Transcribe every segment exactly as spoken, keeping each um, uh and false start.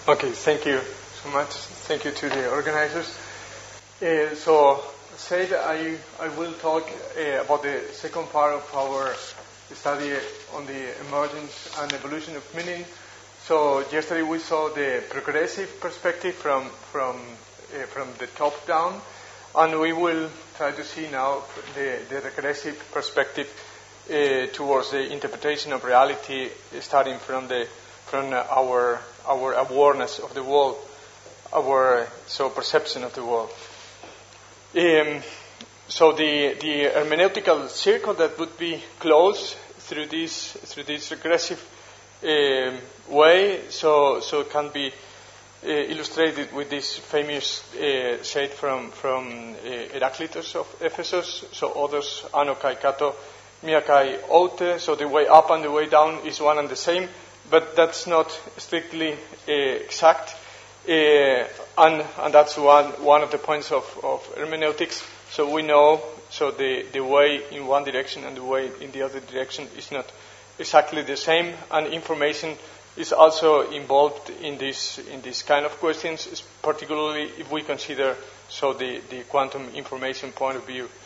Okay, thank you so much. Thank you to the organizers. Uh, so, said I I will talk uh, about the second part of our study on the emergence and evolution of meaning. So yesterday we saw the progressive perspective from from uh, from the top down, and we will try to see now the, the regressive perspective uh, towards the interpretation of reality, starting from the from our our awareness of the world, our so perception of the world. Um, so the the hermeneutical circle that would be closed through this through this regressive um, way, so so it can be uh, illustrated with this famous uh, saying from from uh, Heraclitus of Ephesus. So others anokai kato miakai ote. So the way up and the way down is one and the same. But that's not strictly uh, exact, uh, and and that's one one of the points of, of hermeneutics. So we know so the, the way in one direction and the way in the other direction is not exactly the same, and information is also involved in this in this kind of questions, particularly if we consider so the, the quantum information point of view.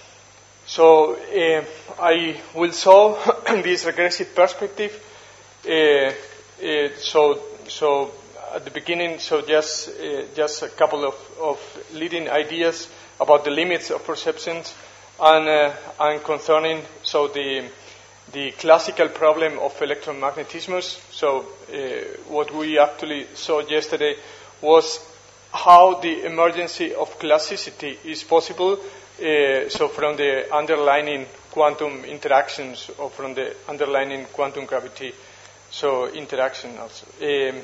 So uh, I will show this regressive perspective. Uh, uh, so, so at the beginning, so just uh, just a couple of, of leading ideas about the limits of perceptions, and uh, and concerning so the the classical problem of electromagnetism. So, uh, what we actually saw yesterday was how the emergence of classicity is possible. Uh, so, from the underlying quantum interactions or from the underlying quantum gravity. So interaction also, um,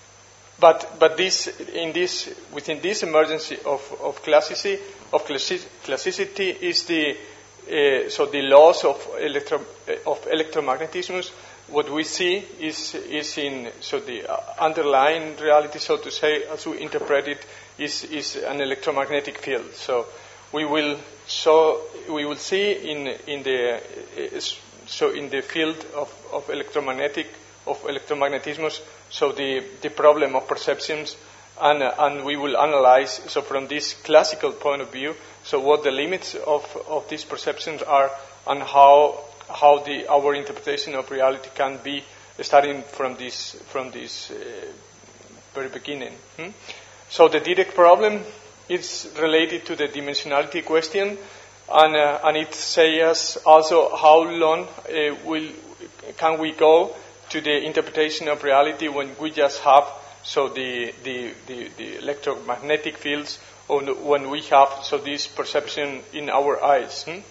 but but this in this within this emergency of of classicity of classi- classicity is the uh, so the laws of electro of electromagnetism. What we see is is in so the underlying reality, so to say, as we interpret it, is is an electromagnetic field. So we will so we will see in in the uh, so in the field of of electromagnetic. of electromagnetism, so the, the problem of perceptions, and uh, and we will analyze, so from this classical point of view, so what the limits of, of these perceptions are, and how how the our interpretation of reality can be starting from this from this uh, very beginning. Hmm? So the direct problem is related to the dimensionality question, and uh, and it says also how long uh, will can we go to the interpretation of reality when we just have so the the, the, the electromagnetic fields, or when we have so this perception in our eyes. Hmm?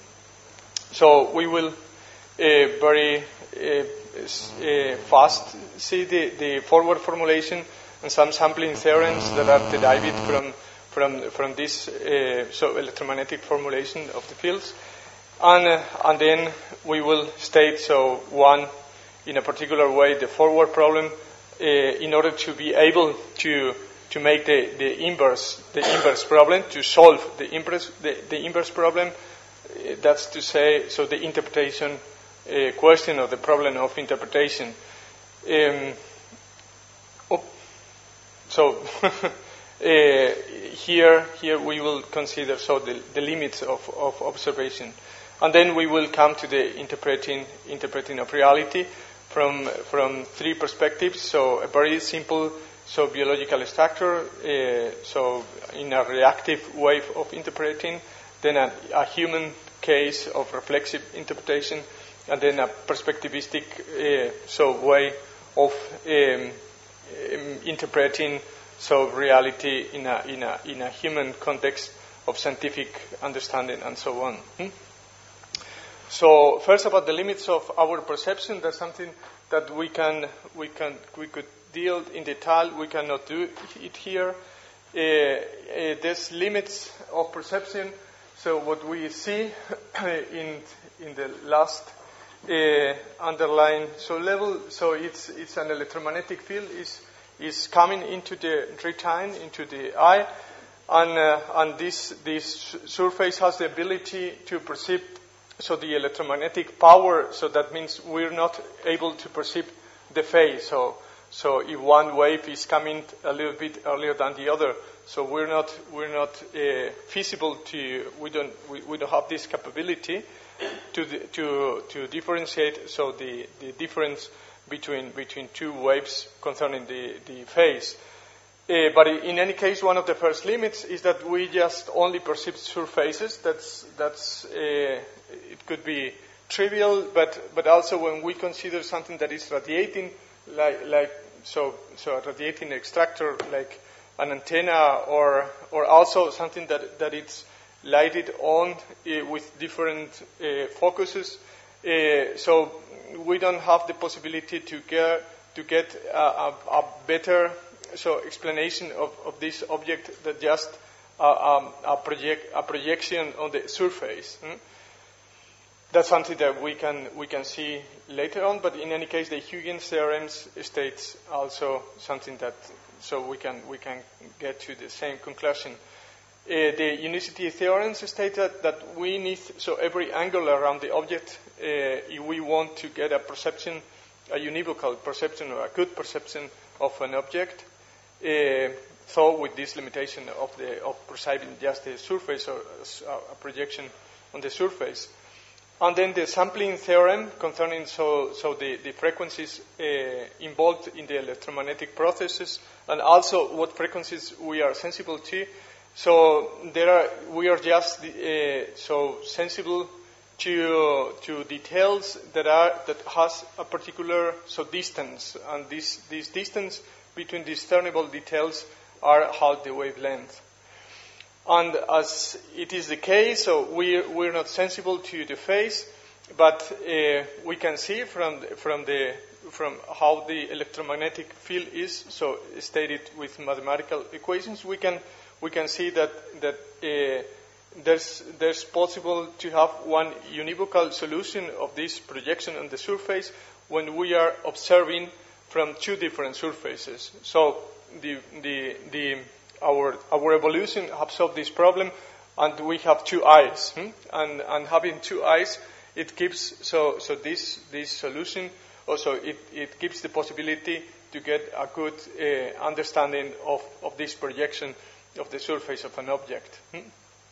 So we will uh, very uh, uh, fast see the, the forward formulation and some sampling theorems that are derived from from from this uh, so electromagnetic formulation of the fields, and uh, and then we will state so one. in a particular way the forward problem uh, in order to be able to to make the, the inverse the inverse problem, to solve the inverse the, the inverse problem, uh, that's to say so the interpretation uh, question of the problem of interpretation. Um, oh, so uh, here here we will consider so the, the limits of, of observation, and then we will come to the interpreting interpreting of reality from from three perspectives. So a very simple so biological structure, uh, so in a reactive way of interpreting, then a, a human case of reflexive interpretation, and then a perspectivistic uh, so way of um, um, interpreting so reality in a in a in a human context of scientific understanding and so on. Hmm? So first, about the limits of our perception, that's something that we can we can we could deal in detail. We cannot do it here. Uh, uh, there's limits of perception. So what we see in in the last uh, underline so level, so it's it's an electromagnetic field is is coming into the retina, into the eye, and uh, and this this surface has the ability to perceive. So the electromagnetic power, so that means we're not able to perceive the phase. So So if one wave is coming a little bit earlier than the other, so we're not we're not uh, feasible to we don't we, we don't have this capability to the, to to differentiate. So the, the difference between between two waves concerning the the phase. Uh, but in any case, one of the first limits is that we just only perceive surfaces. That's that's uh, it could be trivial, but but also when we consider something that is radiating, like like so so a radiating extractor like an antenna, or or also something that that it's lighted on uh, with different uh, focuses. Uh, so we don't have the possibility to get to get a, a, a better so explanation of, of this object than just uh, um, a project a projection on the surface. Hmm? That's something that we can we can see later on. But in any case, the Huygens theorems states also something that so we can we can get to the same conclusion. Uh, the unicity theorems state that, that we need so every angle around the object uh, if we want to get a perception, a univocal perception or a good perception of an object. Uh, so with this limitation of the of perceiving just the surface or a projection on the surface. And then the sampling theorem concerning so so the, the frequencies uh, involved in the electromagnetic processes, and also what frequencies we are sensible to. So there are we are just uh, so sensible to to details that are that has a particular so distance, and this this distance between discernible details are half the wavelength. And as it is the case, so we we're not sensible to the phase, but uh, we can see from the, from the from how the electromagnetic field is so stated with mathematical equations. We can we can see that that uh, there's there's possible to have one univocal solution of this projection on the surface when we are observing from two different surfaces. So the the the our our evolution have solved this problem, and we have two eyes, hmm? and and having two eyes, it gives so so this this solution also it, it gives the possibility to get a good uh, understanding of, of this projection of the surface of an object. Hmm?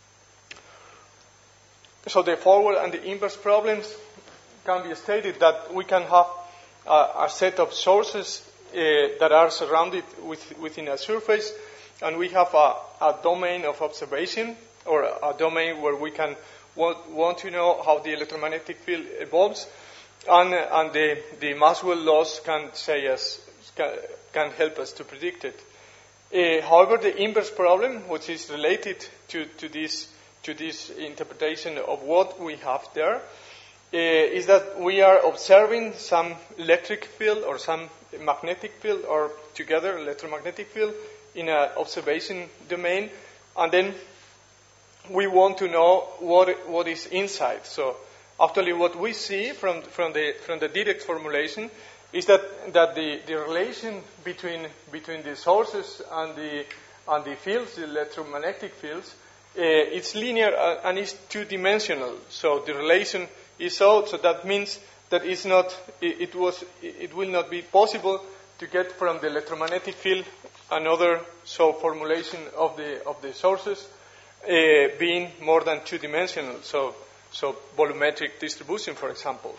So the forward and the inverse problems can be stated that we can have a, a set of sources uh, that are surrounded with, within a surface, and we have a, a domain of observation, or a domain where we can want, want to know how the electromagnetic field evolves, and, and the, the Maxwell laws can say us can, can help us to predict it. Uh, however, the inverse problem, which is related to, to this to this interpretation of what we have there, uh, is that we are observing some electric field or some magnetic field, or together electromagnetic field, in an observation domain, and then we want to know what what is inside. So actually what we see from from the from the direct formulation is that that the, the relation between between the sources and the and the fields, the electromagnetic fields, uh, it's linear and it's two-dimensional. So the relation is so so that means that it's not it, it was it will not be possible to get from the electromagnetic field another so formulation of the of the sources uh, being more than two-dimensional. So so volumetric distribution, for example.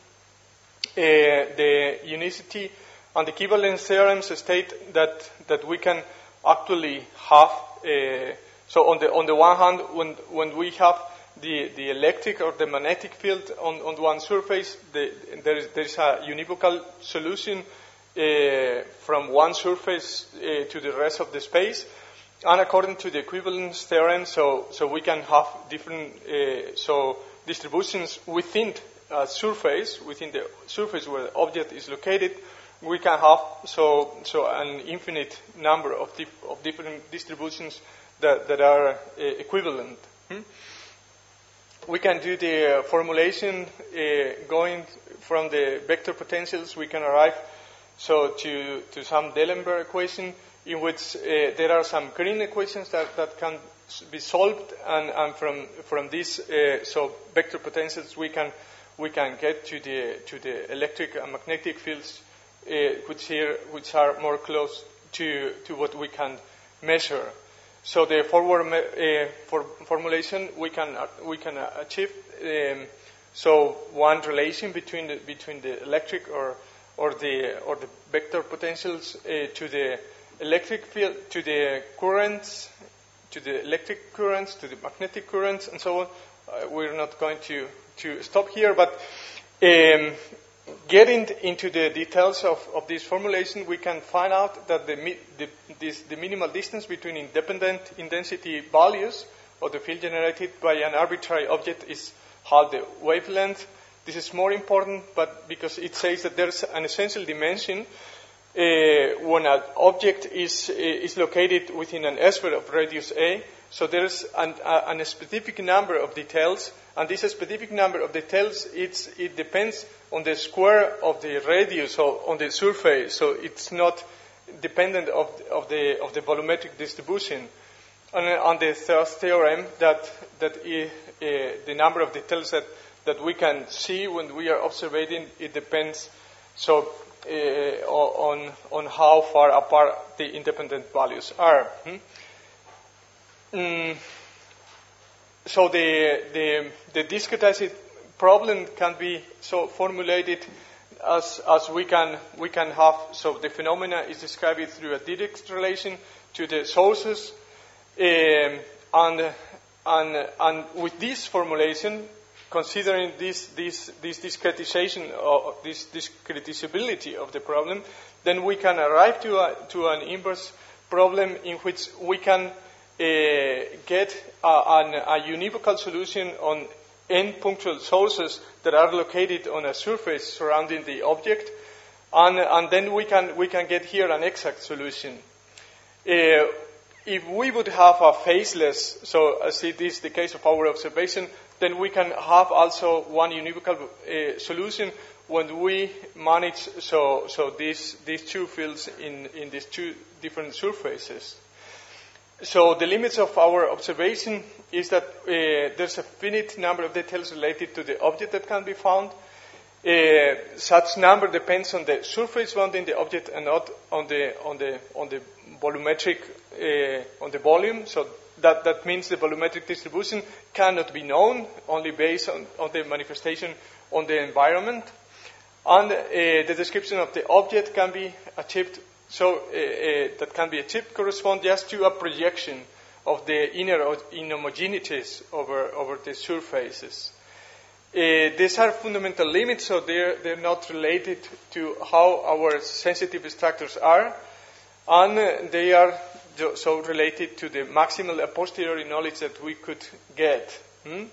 Uh, the unicity and equivalence theorems state that that we can actually have uh, so on the on the one hand, when when we have the, the electric or the magnetic field on, on one surface, the, there is there is a univocal solution uh, from one surface uh, to the rest of the space, and according to the equivalence theorem, so so we can have different uh, so distributions within a surface, within the surface where the object is located. We can have so so an infinite number of dif- of different distributions that that are uh, equivalent. Hmm? We can do the uh, formulation uh, going from the vector potentials. We can arrive so to to some D'Alembert equation in which uh, there are some Green equations that, that can be solved, and, and from from these uh, so vector potentials we can we can get to the to the electric and magnetic fields which here which are more close to to what we can measure. So the forward uh, for formulation we can uh, we can uh, achieve um, so one relation between the, between the electric or or the or the vector potentials uh, to the electric field, to the currents, to the electric currents, to the magnetic currents, and so on. Uh, we're not going to to stop here, but um, getting into the details of, of this formulation, we can find out that the, the, this, the minimal distance between independent intensity values of the field generated by an arbitrary object is half the wavelength. This is more important, but because it says that there's an essential dimension uh, when an object is uh, is located within an sphere of radius A. So there's an, a, a specific number of details, and this specific number of details, it's, it depends on the square of the radius or on the surface. So it's not dependent of, of the of the volumetric distribution. And on the third theorem, that that uh, the number of details that, that we can see when we are observing, it depends so uh, on on how far apart the independent values are. Hmm? Mm. So the, the the discretized problem can be so formulated as as we can we can have. So the phenomena is described through a direct relation to the sources, um, and and and with this formulation, considering this this this discretization or this discretizability of the problem, then we can arrive to a, to an inverse problem in which we can Uh, get uh, an, a univocal solution on n punctual sources that are located on a surface surrounding the object, and, and then we can we can get here an exact solution. Uh, if we would have a phaseless, so as it is the case of our observation, then we can have also one univocal uh, solution when we manage so so these these two fields in in these two different surfaces. So the limits of our observation is that uh, there's a finite number of details related to the object that can be found. Uh, such number depends on the surface bounding the object and not on the on the on the volumetric uh, on the volume. So that that means the volumetric distribution cannot be known, only based on, on the manifestation on the environment. And uh, the description of the object can be achieved. So uh, uh, that can be achieved correspond just to a projection of the inner inhomogeneities over over the surfaces. Uh, these are fundamental limits, so they're they're not related to how our sensitive structures are, and uh, they are so related to the maximal a posteriori knowledge that we could get. Hmm?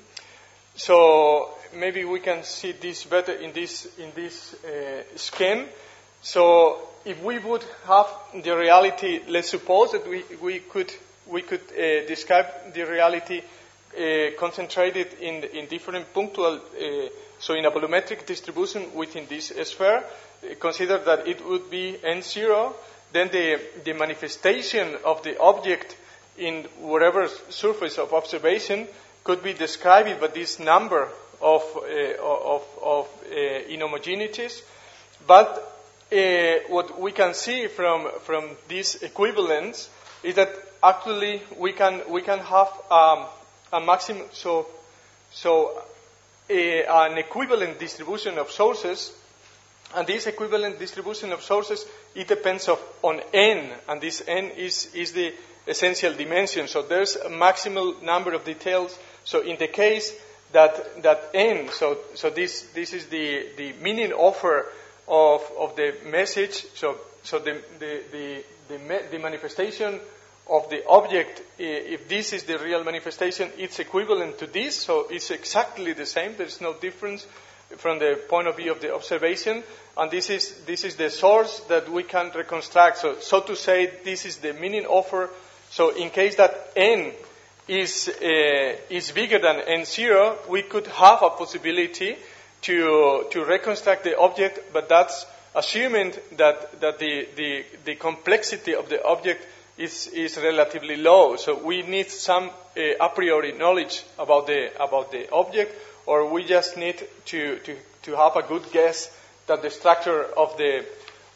So maybe we can see this better in this in this uh, scheme. So if we would have the reality, let's suppose that we, we could we could uh, describe the reality uh, concentrated in in different punctual, uh, so in a volumetric distribution within this sphere. Uh, consider that it would be n zero. Then the the manifestation of the object in whatever surface of observation could be described by this number of uh, of of uh, inhomogeneities, but Uh, what we can see from from these equivalents is that actually we can we can have um, a maximum so so a, an equivalent distribution of sources, and this equivalent distribution of sources, it depends of, on n, and this n is is the essential dimension. So there's a maximal number of details. So in the case that that n, so so this this is the the meaning offer Of, of the message, so so the the the the, me, the manifestation of the object, if this is the real manifestation, it's equivalent to this, so it's exactly the same. There's no difference from the point of view of the observation, and this is this is the source that we can reconstruct. So so to say, this is the meaning offer. So in case that n is uh, is bigger than n zero, we could have a possibility to to reconstruct the object, but that's assuming that that the the, the complexity of the object is is relatively low. So we need some uh, a priori knowledge about the about the object, or we just need to to to have a good guess that the structure of the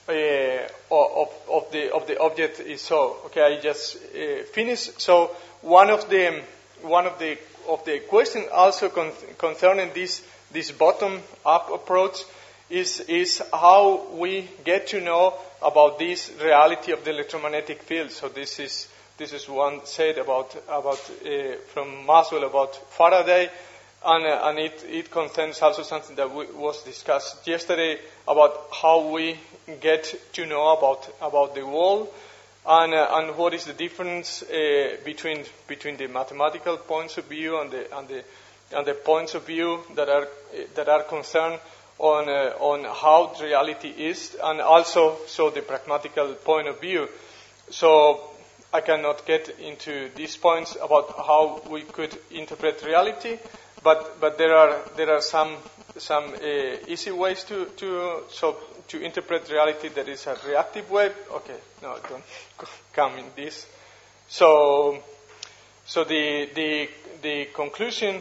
uh, of, of the of the object is so. Okay, I just uh, finished. So one of the one of the of the questions also con- concerning this this bottom up approach is is how we get to know about this reality of the electromagnetic field. So this is this is one said about about uh, from Maxwell about Faraday. And, uh, and it, it concerns also something that we, was discussed yesterday about how we get to know about about the world, and uh, and what is the difference uh, between between the mathematical points of view and the and the and the points of view that are that are concerned on uh, on how reality is, and also so the pragmatical point of view. So I cannot get into these points about how we could interpret reality. But but there are there are some some uh, easy ways to to so to interpret reality. That is a reactive way. Okay, no, don't come in this. So so the the the conclusion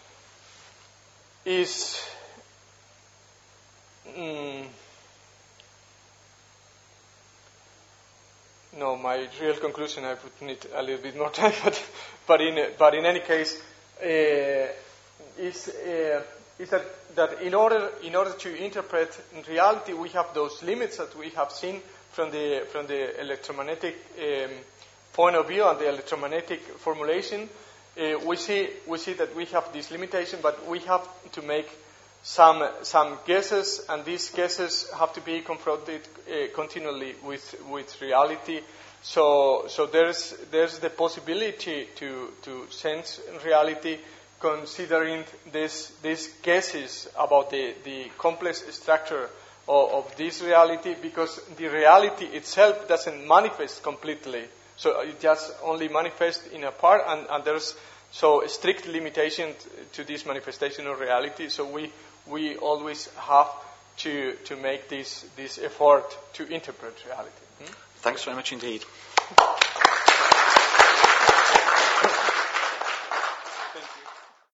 is mm, no, my real conclusion. I would need a little bit more time, but but in but in any case. Uh, Is, uh, is that, that in order in order to interpret reality, we have those limits that we have seen from the from the electromagnetic um, point of view and the electromagnetic formulation. Uh, we see we see that we have this limitation, but we have to make some some guesses, and these guesses have to be confronted uh, continually with with reality. So so there's there's the possibility to to sense reality, considering this, these guesses about the, the complex structure of, of this reality, because the reality itself doesn't manifest completely. So it just only manifests in a part, and, and there's so a strict limitation to this manifestation of reality. So we we always have to to make this this effort to interpret reality. Hmm? Thanks very much indeed.